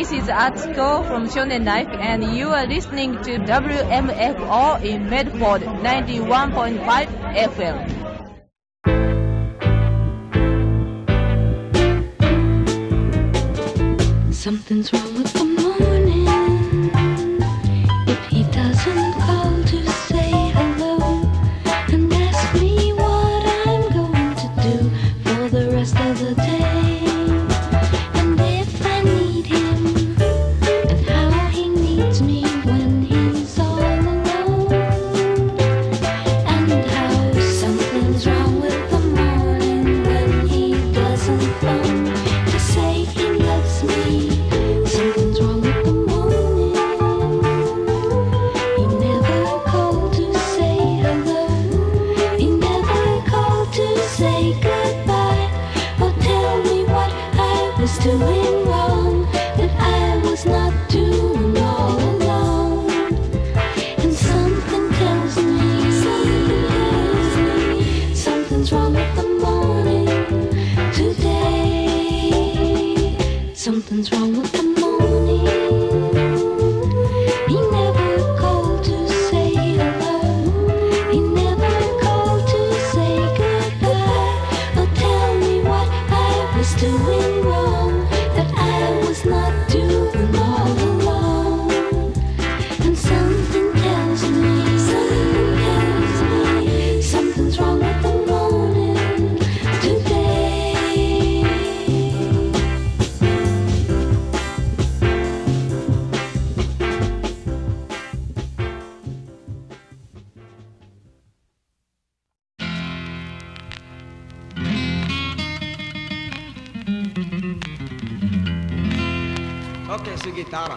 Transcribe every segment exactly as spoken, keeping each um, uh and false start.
This is Atsuko from Shonen Life, and you are listening to W M F O in Medford ninety-one point five F M. Something's wrong with the morning. If he doesn't call to say hello and ask me what I'm going to do for the rest of the day, and if I need him and how he needs me when he's all alone, and how something's wrong with the morning when he doesn't phone to say he loves me. Something's wrong with the morning. He never called to say hello. He never called to say goodbye or tell me what I was doing wrong, that I was not doing all alone. And something tells me, something tells me, something's wrong with the morning today. Something's wrong with the morning. He never called to say hello. He never called to say goodbye or tell me what I was doing wrong, that I was not doing all alone. And something tells me, something tells me, something's wrong with the morning today. Okay, so guitarra.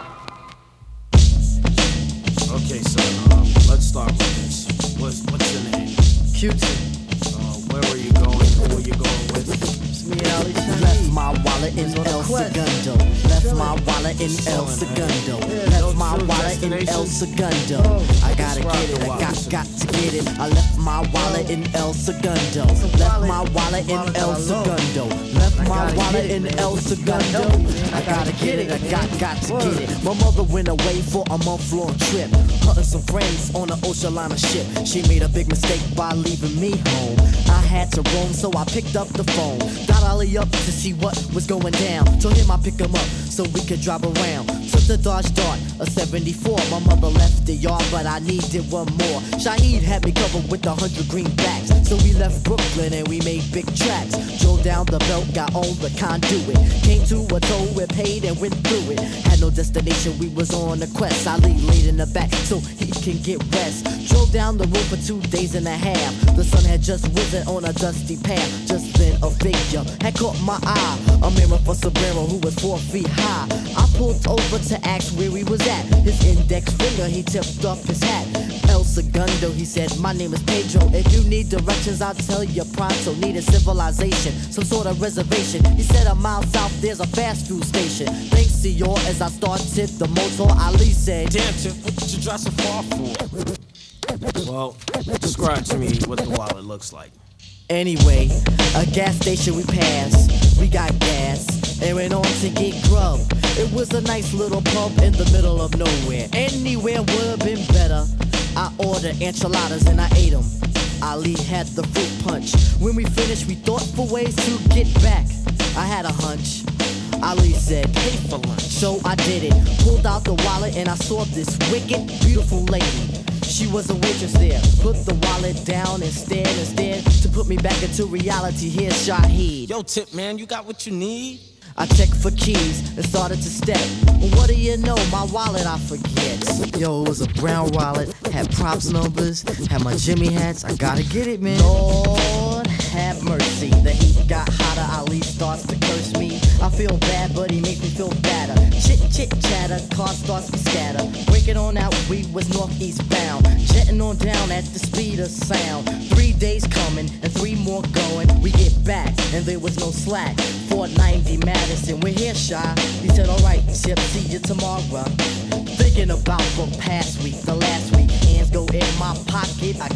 Okay, so um, let's start with this. What's what's your name? Q-Tip. Uh, where were you going? Who were you going with? It's me, Ali Left my wallet in El Segundo. Left my wallet in El Segundo. Left my wallet in El Segundo. I gotta get it, I got got to get it. I left my wallet in El Segundo. Left my wallet in El Segundo. Left my wallet in El Segundo. I gotta get it, I got got to get it. My mother went away for a month-long trip, hunting some friends on an ocean liner ship. She made a big mistake by leaving me home. I had to roam, so I picked up the phone. Got Ollie up to see what was going down. Told him I'd pick him up so we could drive around. Took the Dodge Dart, a seventy-four. My mother left the yard, but I needed one more. Shaheed had me covered with a hundred greenbacks. So we left Brooklyn and we made big tracks. Drove down the belt, got on the conduit. Came to a toll, we paid and went through it. Had no destination, we was on a quest. Ali laid in the back so he can get rest. Drove down the road for two days and a half. The sun had just risen on a dusty path. Just then a figure had caught my eye. A mirror for Sombrero who was four feet high. I pulled over to ask where he was at. His index finger, he tipped up his hat. El Segundo, he said, my name is Pedro. If you need directions, I'll tell you pronto. Need a civilization, some sort of reservation. He said a mile south, there's a fast food station. Thanks to you as I started the motor, Ali said, Damn, Tip, what did you drive so far for? Well, describe to me what the wallet looks like. Anyway, a gas station we passed, we got gas, and went on to get grub. It was a nice little pub in the middle of nowhere. Anywhere would have been better. I ordered enchiladas and I ate them. Ali had the fruit punch. When we finished, we thought for ways to get back. I had a hunch. Ali said, pay for lunch. So I did it. Pulled out the wallet and I saw this wicked, beautiful lady. She was a waitress there. Put the wallet down and stared and stared to put me back into reality. Here's Shaheed. Yo, Tip, man, you got what you need? I checked for keys and started to step. What do you know? My wallet I forget. Yo, it was a brown wallet, had props numbers, had my Jimmy hats. I gotta get it, man. Lord have mercy. The heat got hotter. Ali starts to curse me. I feel bad, but he makes me feel better. Chit chit chatter, car starts to scatter. Breaking on out, we was northeast bound. Jetting on down at the speed of sound. Three days coming and three more going. We get back and there was no slack. four ninety Madison, we're here, Shy. He said, alright, Chip, see you tomorrow. Thinking about the past week, the last week. Hands go in my pocket, I can't speak.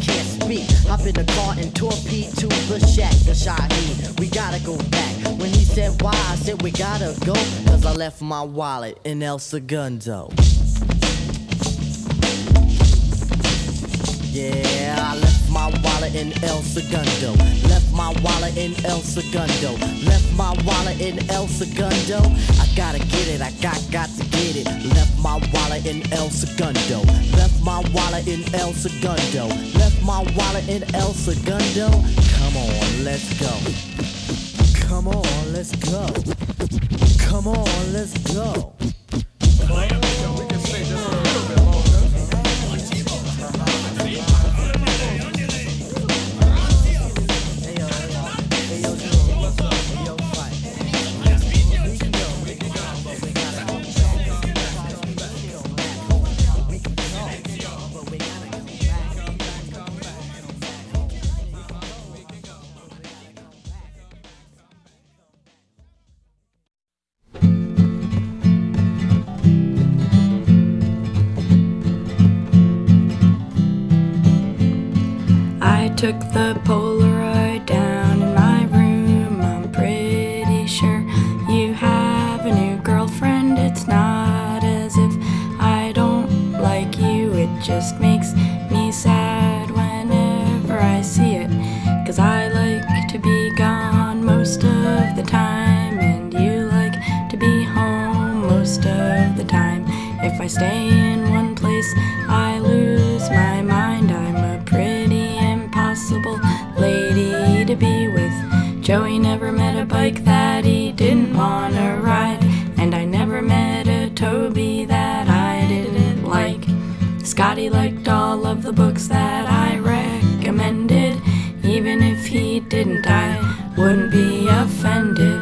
week. Hop in the car and torpedo to the shack of Shaheed. We gotta go back. When he said why, I said we gotta go, cause I left my wallet in El Segundo. Yeah, I left my wallet in El Segundo. Left my wallet in El Segundo. Left my wallet in El Segundo. I gotta get it, I got, got to get it. Left my wallet in El Segundo. Left my wallet in El Segundo. Left my wallet in El Segundo. Come on, let's go. Come on, let's go. Come on, let's go. We can stay just a little bit longer. Took the Polaroid down in my room. I'm pretty sure you have a new girlfriend. It's not as if I don't like you, it just makes me sad whenever I see it. Cause I like to be gone most of the time, and you like to be home most of the time. If I stay in one place, I lose my mind. I'm a pretty impossible lady to be with. Joey never met a bike that he didn't want to ride, and I never met a Toby that I didn't like. Scotty liked all of the books that I recommended. Even if he didn't, I wouldn't be offended.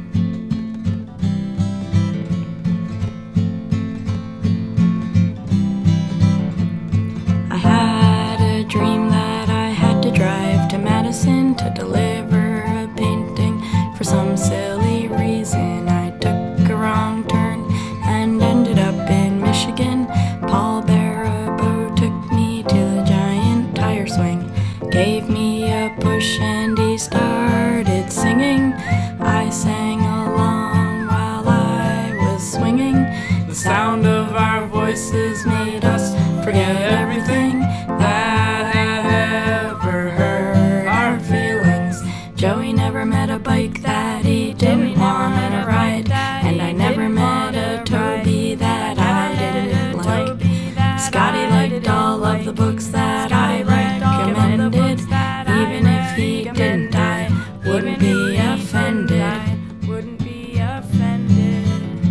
I had a dream that I had to drive to Madison to deliver a painting. For some silly reason, I took a wrong turn and ended up in Michigan. Paul Barabo took me to the giant tire swing, gave me a push, and he started singing. I sang along while I was swinging. The sound of our voices made us forget everything that had ever hurt our feelings. Joey never met a bike that he didn't want to ride, and I never met a Toby that I didn't like. Scotty liked all of the books that I recommended. Even if he didn't, I wouldn't be offended. Wouldn't be offended.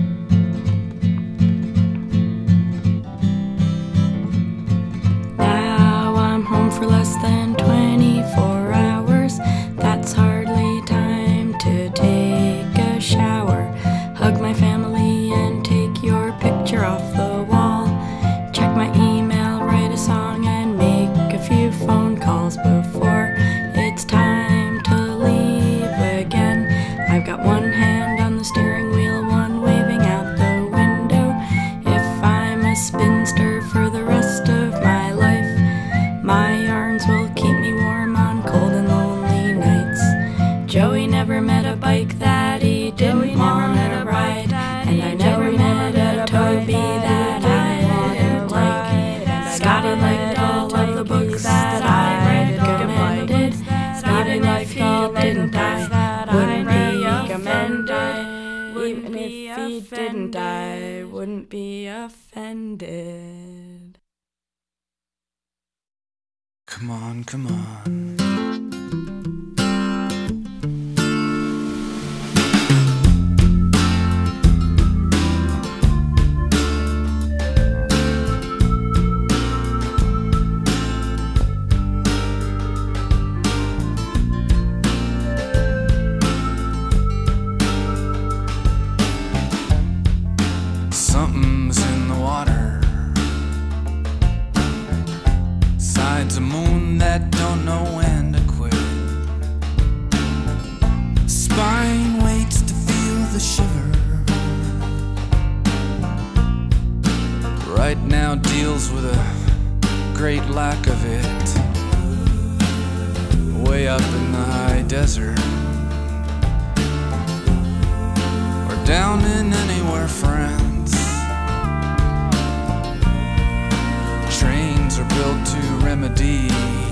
Now I'm home for less than twenty-four hours. That's hardly time to take a shower, hug my family, and take your picture off the wall. Check my email, write a song, and make a few phone calls before it's time to leave again. I've got one hand on the steering wheel, one waving out the window. If I'm a spinster for the rest of my life, my arms will keep me warm on cold and lonely nights. Joey never met a bike that he didn't want to ride, and I never met a Toby that I didn't like. Scotty liked all of the books that I recommended. Even if he didn't, I wouldn't be offended. Even if he didn't, I wouldn't be offended. Come on, come on. Something's in the water. Sides of moon that don't know when to quit. Spine waits to feel the shiver. Right now deals with a great lack of it. way up in the high desert, or down in anywhere, France. Trains are built to remedy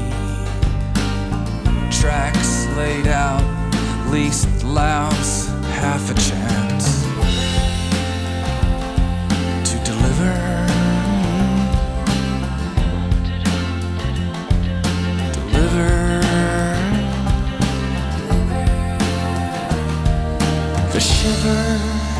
tracks laid out, least loud's half a chance to deliver, deliver the shiver.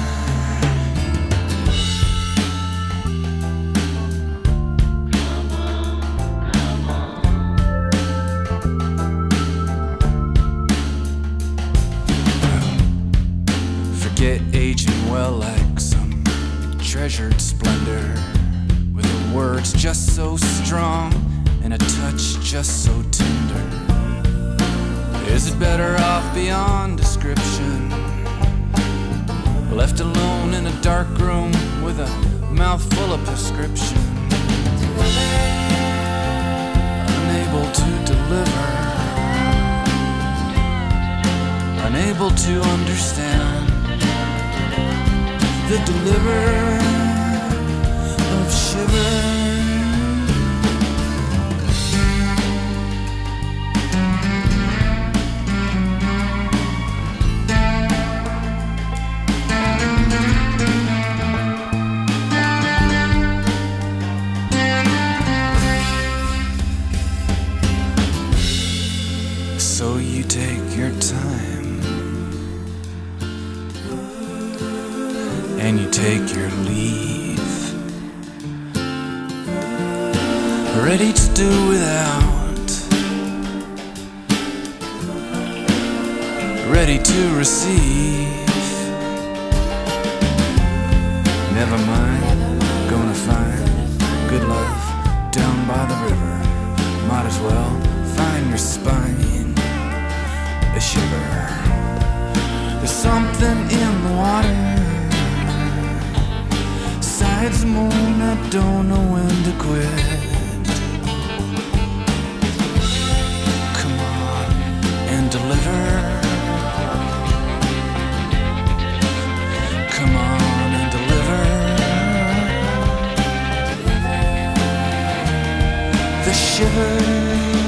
Aging well like some treasured splendor, with the words just so strong and a touch just so tender. Is it better off beyond description, left alone in a dark room with a mouthful of prescription, unable to deliver, unable to understand the deliverer of shiver. So you take your time and you take your leave, ready to do without, ready to receive. Never mind, gonna find good love down by the river. Might as well find your spine a shiver. There's something in the water, sides the moon, I don't know when to quit. Come on and deliver. Come on and deliver the shiver.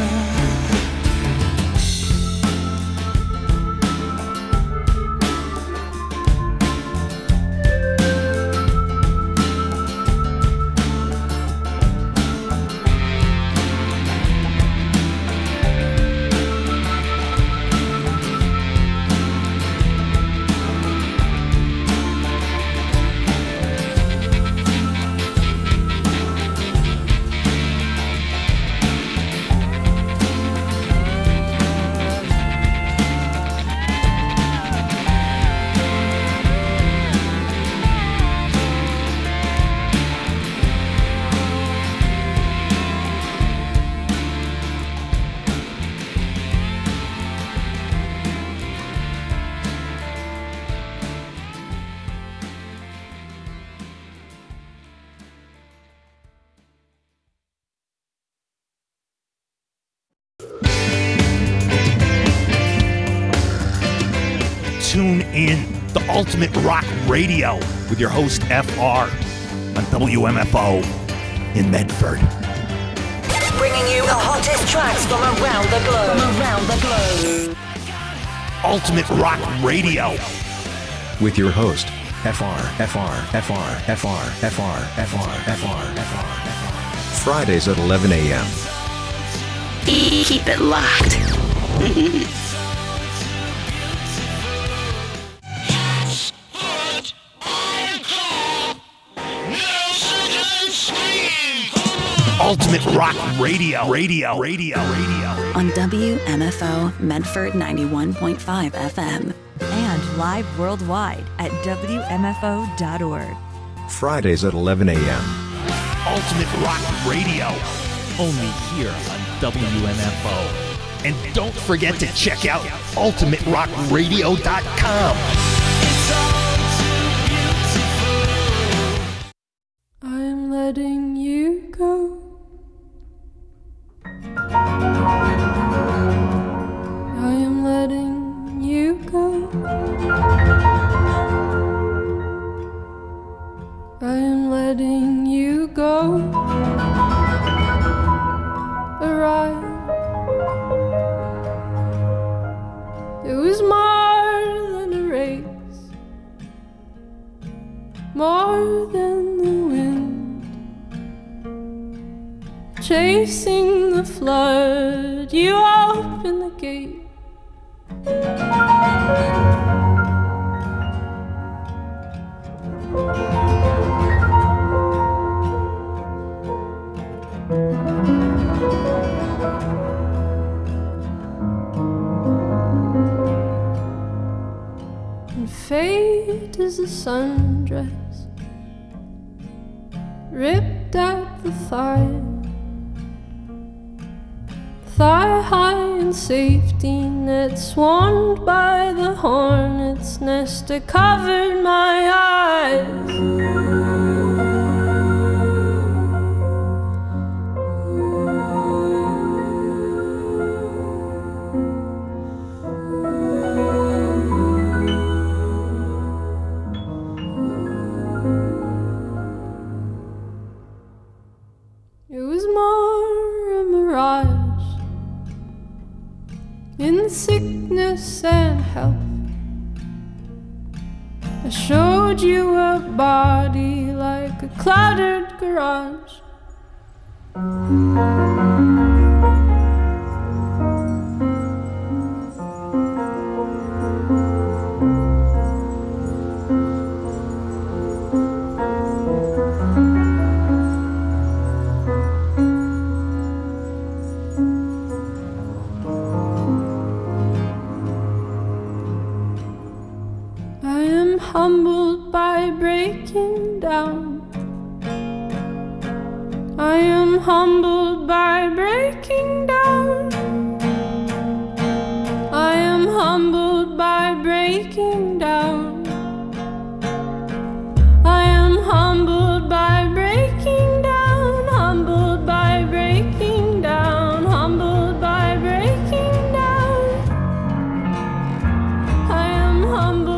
Tune in the Ultimate Rock Radio with your host F R on W M F O in Medford. Bringing you the hottest tracks from around the globe. From around the globe. Ultimate Rock Radio with your host F R F R F R F R F R F R F R F R F R. Fridays at eleven a m Keep it locked. Ultimate Rock Radio, Radio, Radio, Radio. On W M F O Medford ninety-one point five F M. And live worldwide at W M F O dot org. Fridays at eleven a m Ultimate Rock Radio. Only here on W M F O. And don't forget to check out ultimate rock radio dot com. I'm letting you go. facing the flood, you open the gate. And fate is a sundress ripped at the thigh, thigh high in safety net, swarmed by the hornet's nest that covered my eyes. In sickness and health, I showed you a body like a cluttered garage. Humbled by breaking down. I am humbled by breaking down. I am humbled by breaking down. I am humbled by breaking down. Humbled by breaking down. Humbled by breaking down. I am humbled.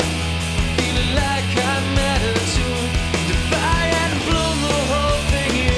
Like I matter too. If I hadn't blown the whole thing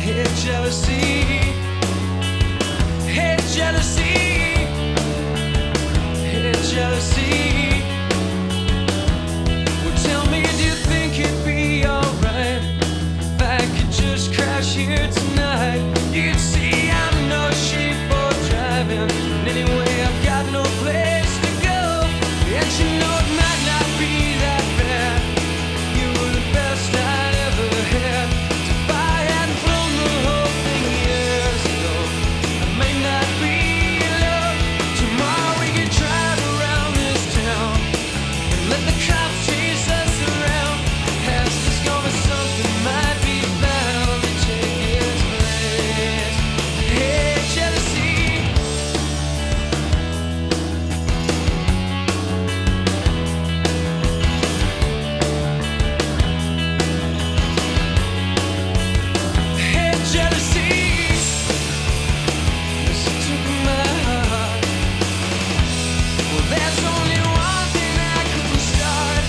Hey, jealousy. Hey, jealousy. Hey, jealousy. Well, tell me, do you think it'd be alright if I could just crash here tonight? You'd see I'm no sheep for driving. And anyway, I've got no place to go. And you know it might not be that bad. You were the best I'd ever had. If I hadn't blown the whole thing years ago, I may not be in love. Tomorrow we could drive around this town and let the cops chase us around. Past is gonna something might be bound to take its place. Hey, jealousy. Hey, jealousy. Yes, it took my heart. Well, there's only one thing I couldn't start.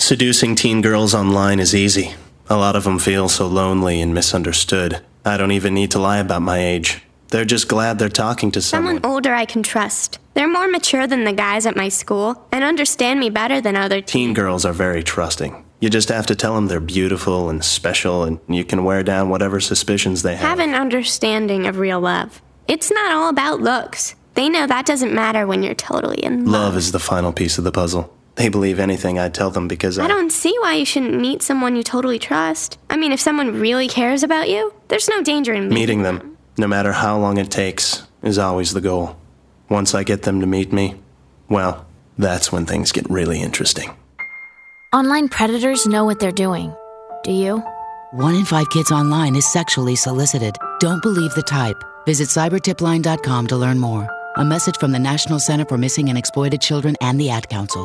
Seducing teen girls online is easy. A lot of them feel so lonely and misunderstood. I don't even need to lie about my age. They're just glad they're talking to someone. Someone older I can trust. They're more mature than the guys at my school and understand me better than other teens. Teen girls are very trusting. You just have to tell them they're beautiful and special, and you can wear down whatever suspicions they have. Have an understanding of real love. It's not all about looks. They know that doesn't matter when you're totally in love. Love is the final piece of the puzzle. They believe anything I tell them because I... I don't see why you shouldn't meet someone you totally trust. I mean, if someone really cares about you, there's no danger in meeting, meeting them. them. No matter how long it takes, is always the goal. Once I get them to meet me, well, that's when things get really interesting. Online predators know what they're doing. Do you? One in five kids online is sexually solicited. Don't believe the type. Visit cyber tip line dot com to learn more. A message from the National Center for Missing and Exploited Children and the Ad Council.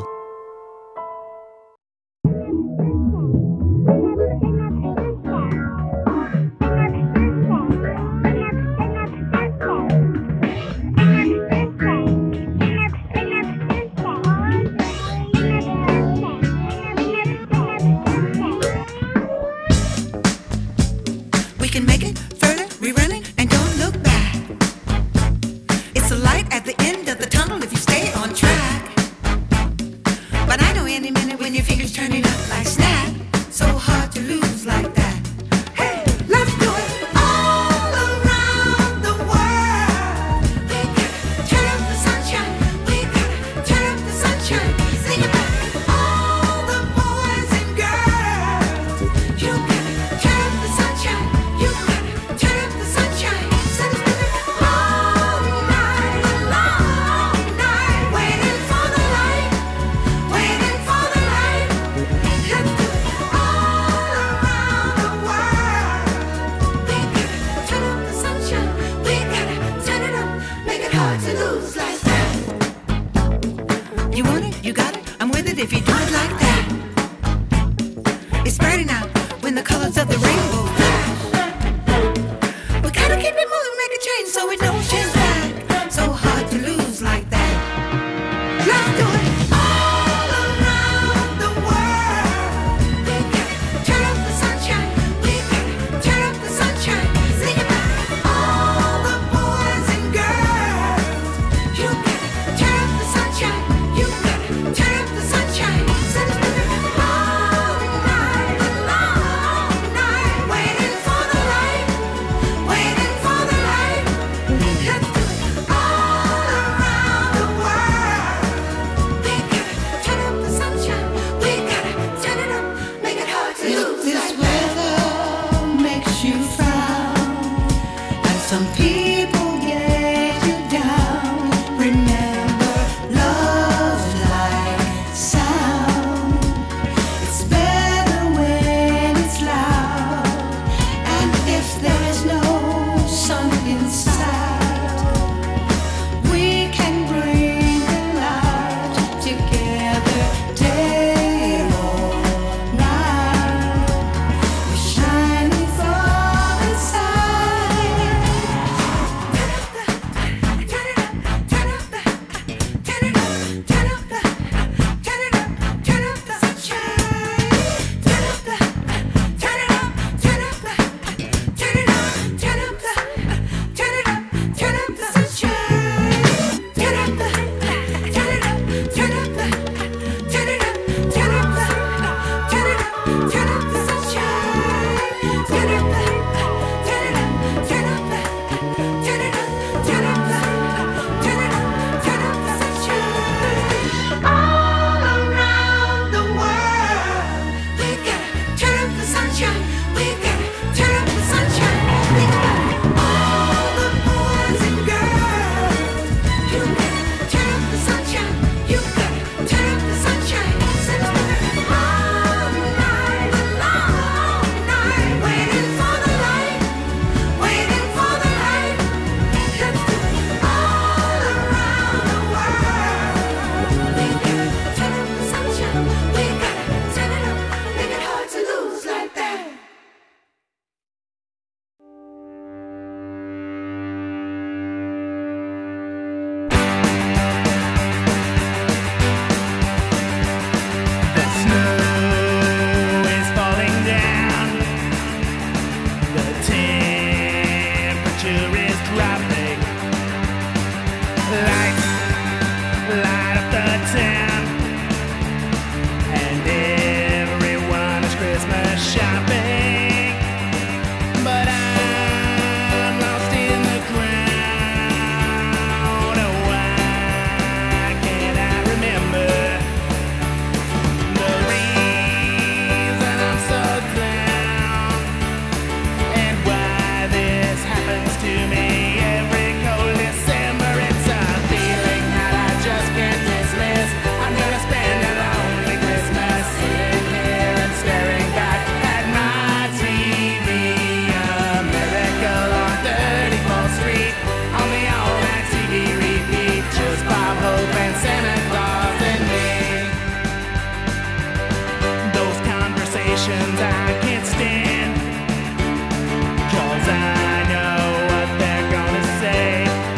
I can't stand, 'cause I know what they're gonna say.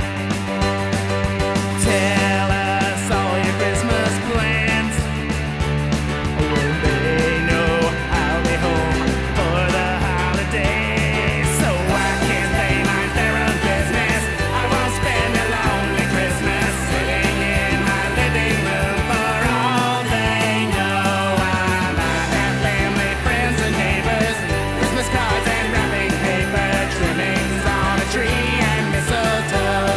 Tell us all your Christmas plans. When they know I'll be home for the holidays. So why can't they mind their own business? I won't spend a lonely Christmas sitting in my living room. For all they know, I might have family, friends, and neighbors, Christmas cards and wrapping paper, trimmings on a tree and mistletoe.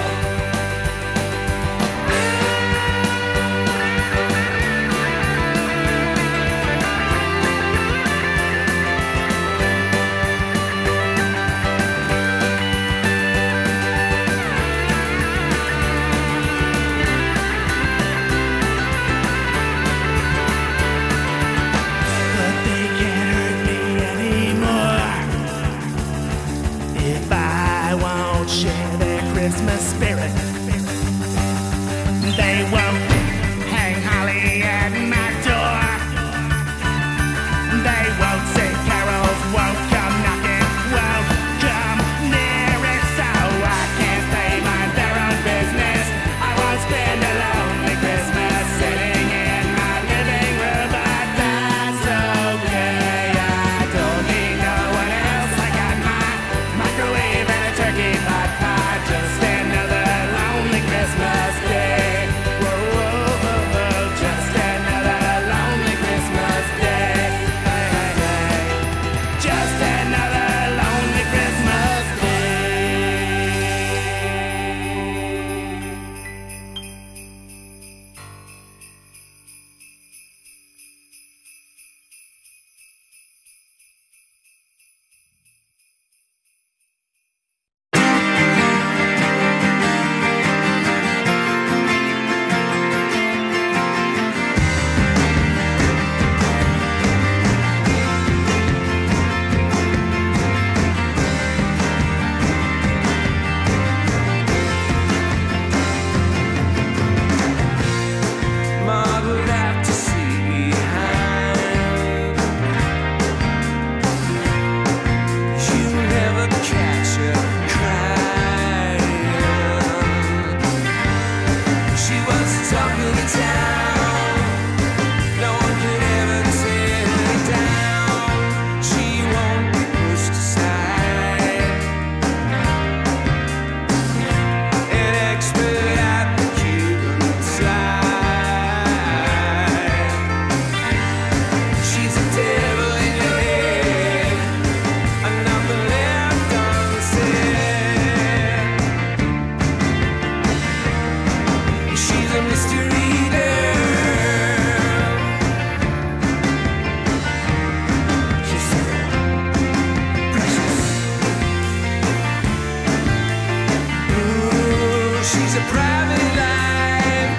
But they can't hurt me anymore if I won't share their Christmas spirit. They won't hang holly at my door. They won't sing carols, won't come knocking, won't come near it. So I can't they mind their own business? I won't spend a lonely Christmas sitting in my living room, but that's okay. I don't need no one else. I got my microwave and a turkey pot pie. Just another lonely Christmas day. Whoa, whoa, whoa, whoa. Just another lonely Christmas day. Hey, hey, hey. Just another lonely Christmas day. Mom would have to see behind. You never catch her crying. She was the talk of the town. No one could ever tear her down. She won't be pushed aside. An expert at the Cuban side. She's a devil in your head, and nothing left unsaid. She's a mystery girl. She's so precious. Ooh, she's a private life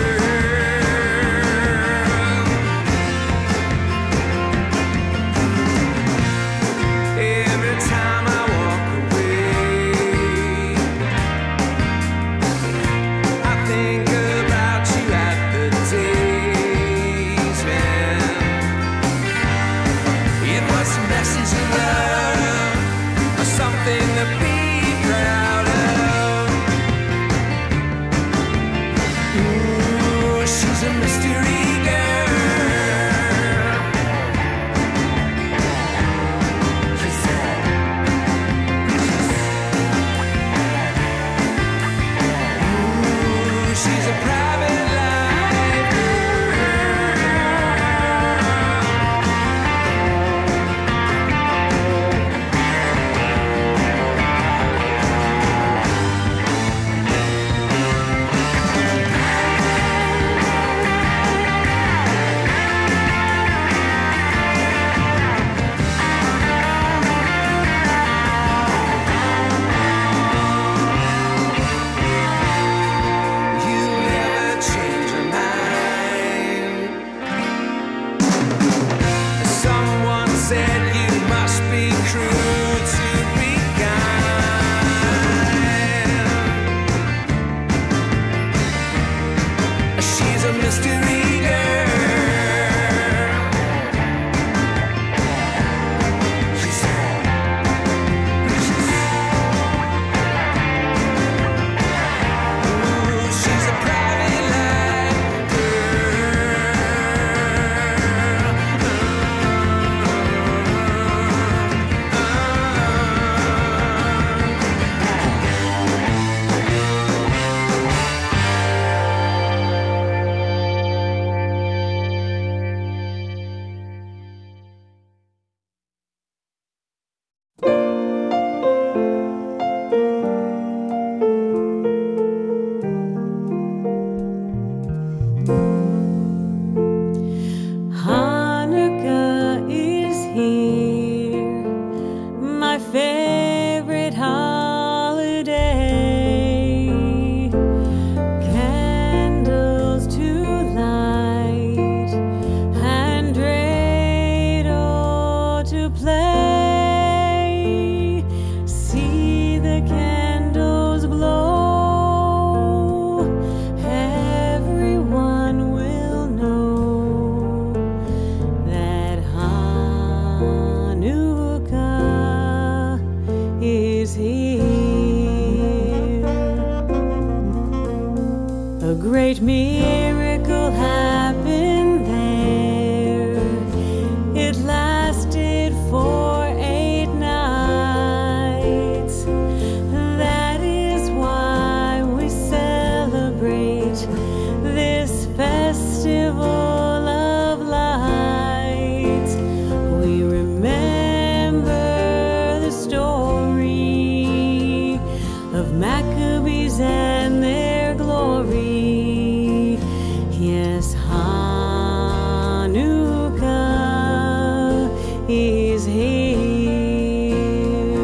girl. Every time I walk away, I think about you at the days when it was a message of love, or something to be proud of. Ooh, she's a mystery girl. She's so Ooh, she's a private life girl. sleigh. See the candles glow. Everyone will know that Hanukkah is here. A great miracle happened there. It lasted for eight nights. That is why we celebrate this festival of lights. We remember the story of Maccabees and their glory. Yes, Hanukkah is here.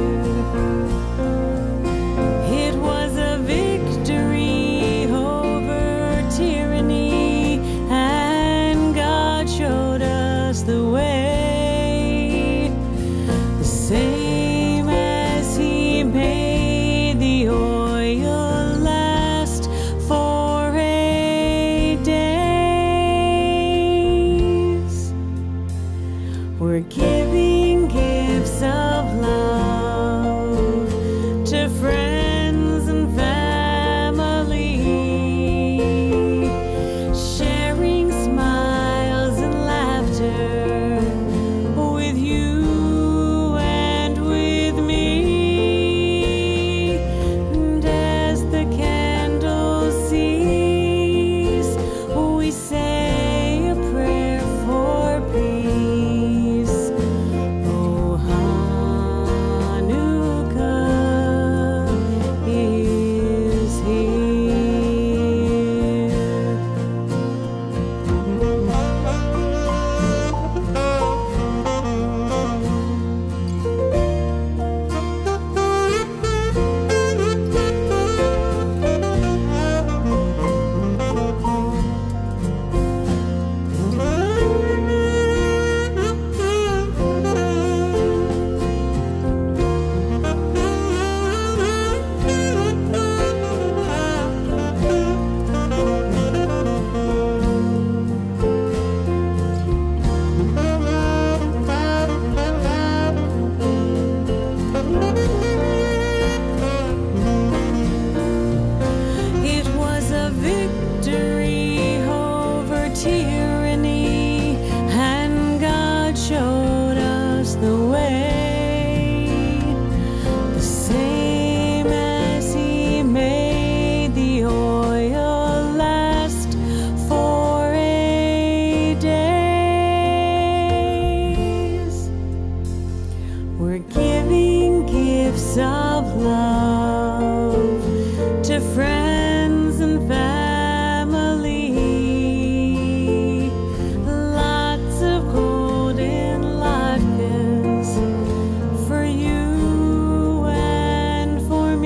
It was a victory over tyranny, and God showed us the way. The same as He made the oil last for eight days. We're giving gifts of love to friends and family, sharing smiles and laughter with you and with me. And as the candles cease, we say a prayer for peace. Oh, Hanukkah is It was a victory over tyranny, and God showed us the way. The same as He made the oil last for eight days. We're giving gifts of love to friends and family. Lots of golden latkes for you and for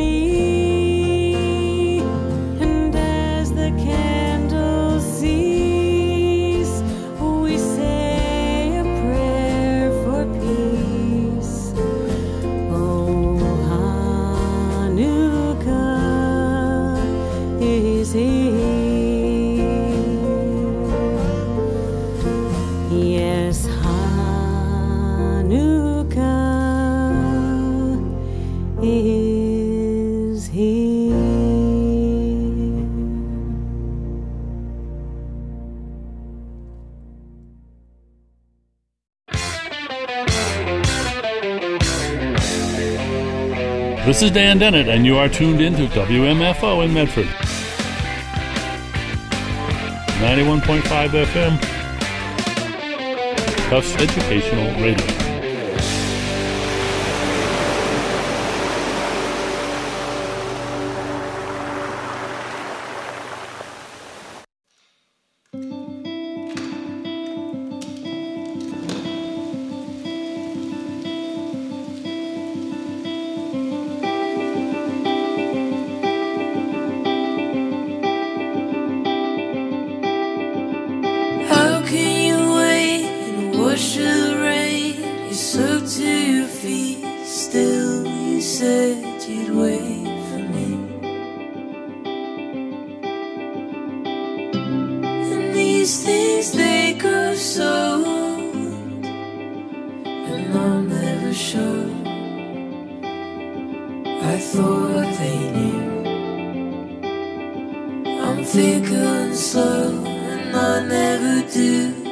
me. And as the candles cease, we say a prayer for peace. Oh, Hanukkah is here. Yes, Hanukkah is here. This is Dan Dennett, and you are tuned in to W M F O in Medford. ninety-one point five F M. Tufts Educational Radio. How can you wait and wash the rain feet still. You said you'd wait for me. And these things, they grow so old, and I'm never sure. I thought they knew. I'm fickle and slow, and I never do.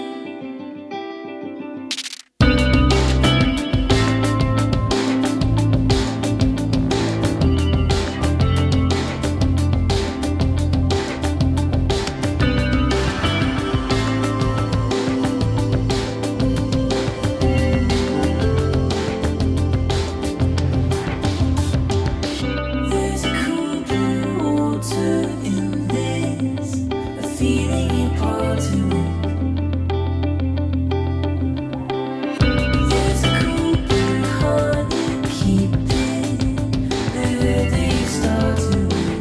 There's a cool blue water in this, a feeling you part to it. There's a cool blue heart you keep it, the day start to it.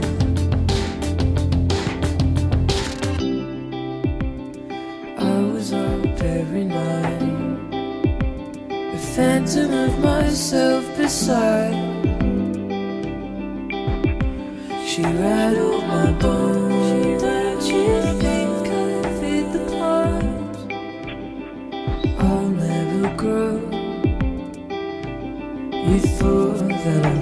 I was up every night, a phantom of myself beside. She rattled my bones. Don't you think I fit the part? I'll never grow. You thought that I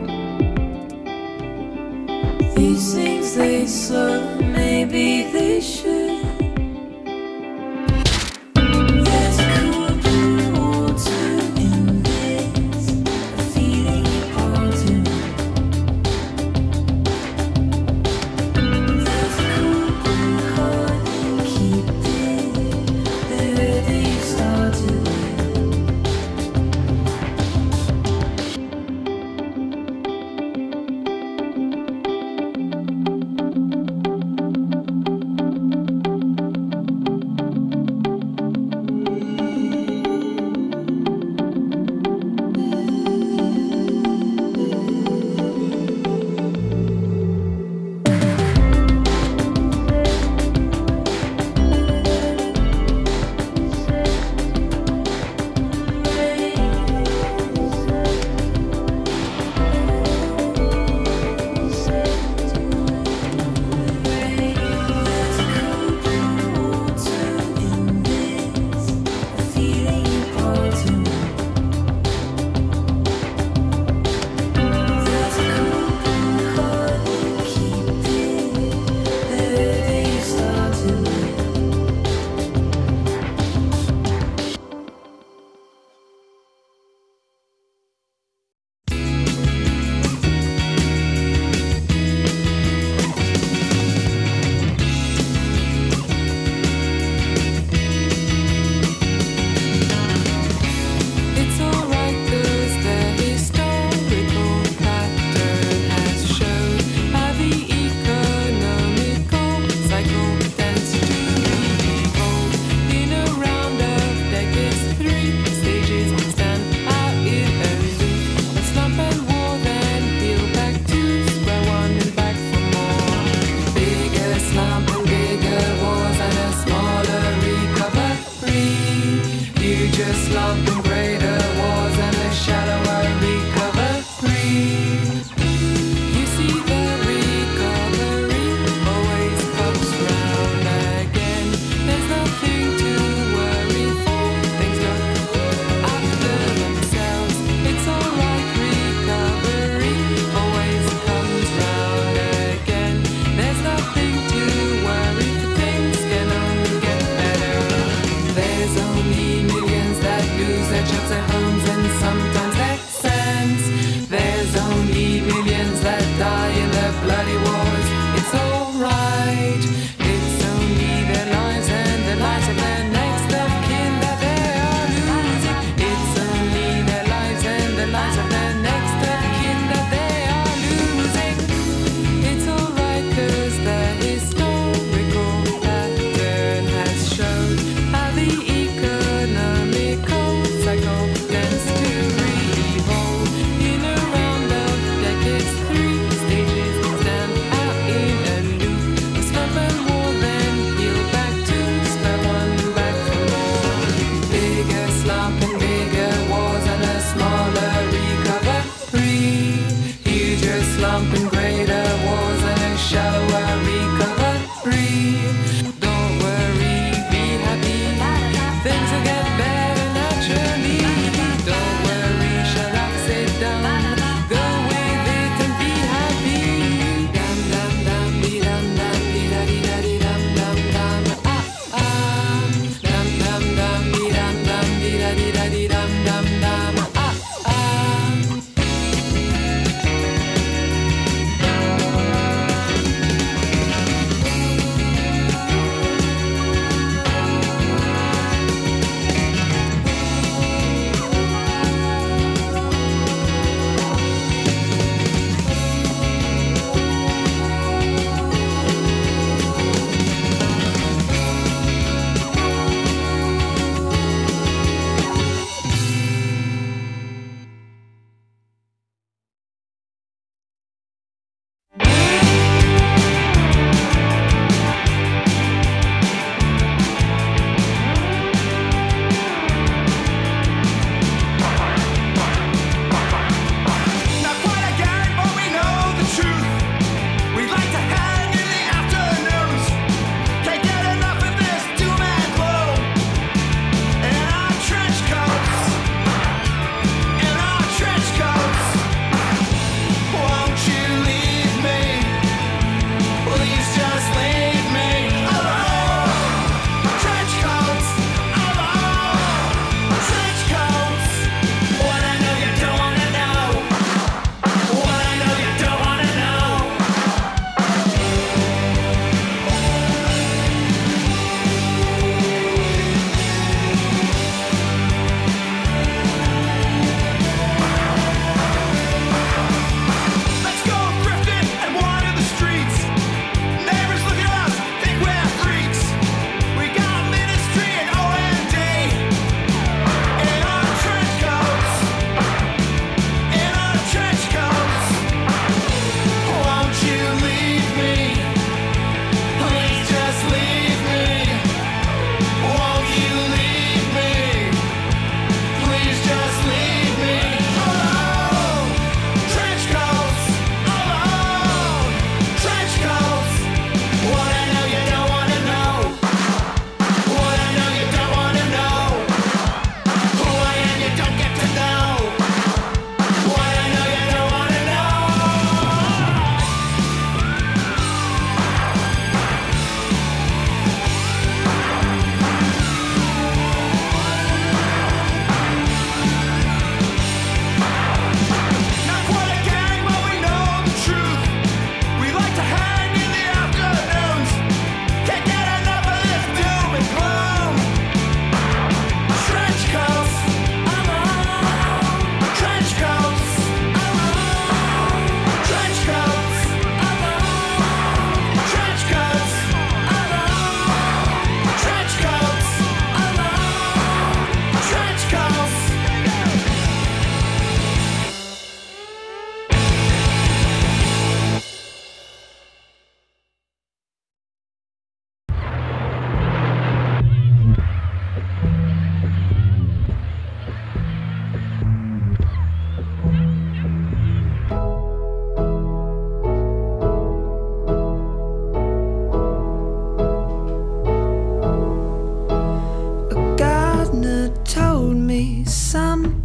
would. These things, they slow, maybe they should. There's a cool blue water in this, a feeling you part to it. There's a cool blue heart you keep it, the day start to it.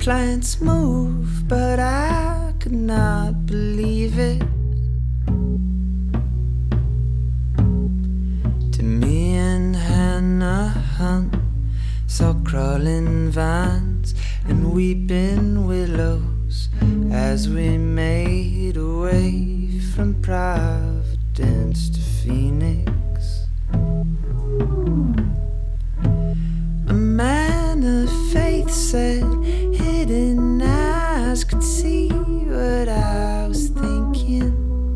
plants move, but I could not believe it. To me and Hannah Hunt saw crawling vines and weeping willows as we made our way from Providence to Phoenix. A man of faith said hidden eyes could see what I was thinking.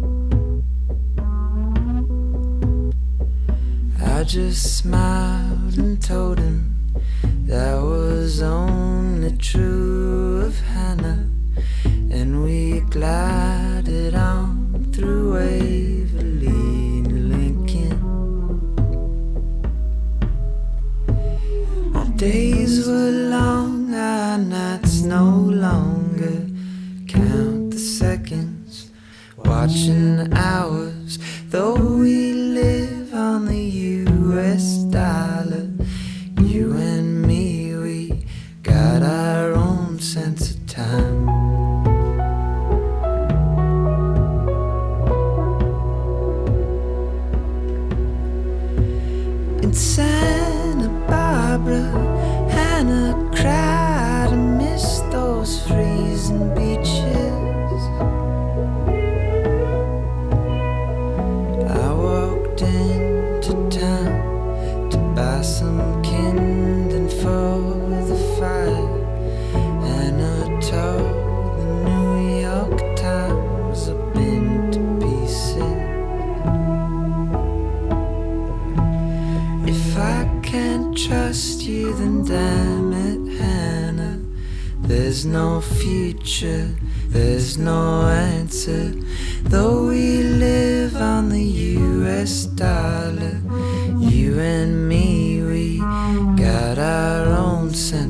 I just smiled and told him that was only true of Hannah, and we glided on through Waverly and Lincoln. Our days were long, our nights no longer. Count the seconds, watching the hours, though we live on the U S dollar. You and me, we got our own sense of time. In Santa Barbara, Hannah cried and missed those freezing beaches. I walked into town to buy some kindling for the fire, and I told the New York Times I've been to pieces. If I can't trust you, then damn it, Hannah, there's no future, there's no answer. Though we live on the U S dollar, you and me, we got our own sense